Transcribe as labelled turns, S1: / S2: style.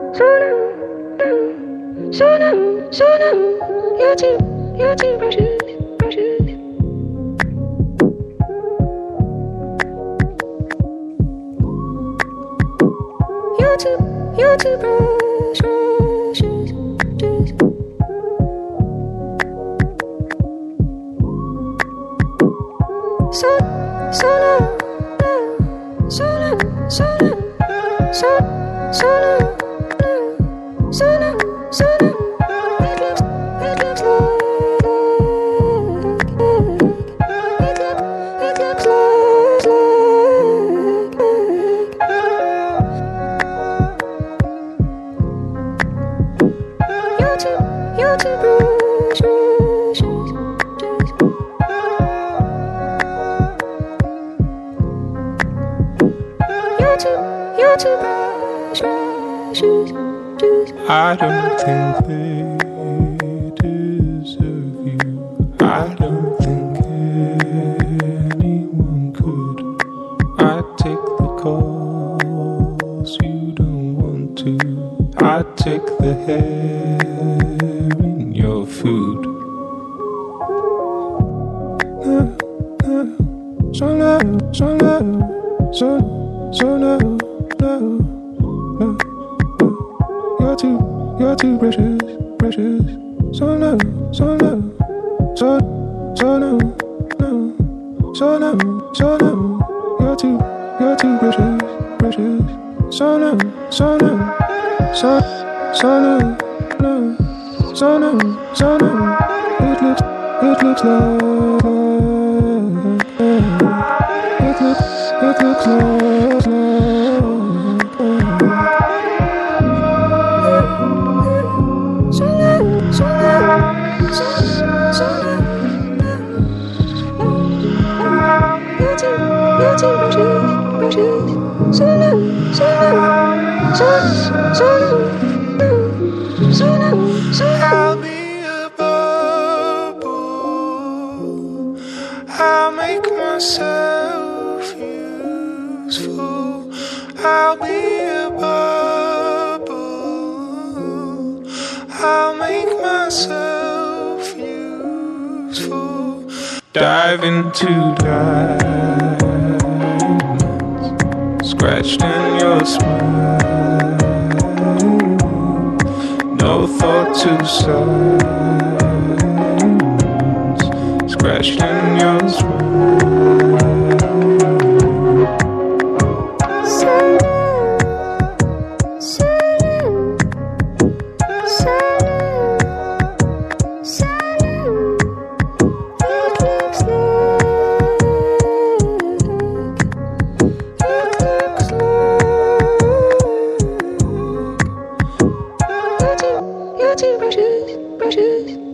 S1: I don't think they deserve you. I don't think anyone could. I take the calls you don't want to. I take the hair in your food. So no, so no, so no, no. You're too precious, precious. So no, so no, so no, no, so no, so no. You're too precious, precious. So no, so no, so no, no, so no, so no. It looks like it looks like.
S2: I'll be a bubble. I'll make myself useful. I'll be a bubble. I'll make myself useful.
S1: Dive into diamonds scratched in your smile. No thought to silence scratched in your smile.
S2: You're too precious, precious.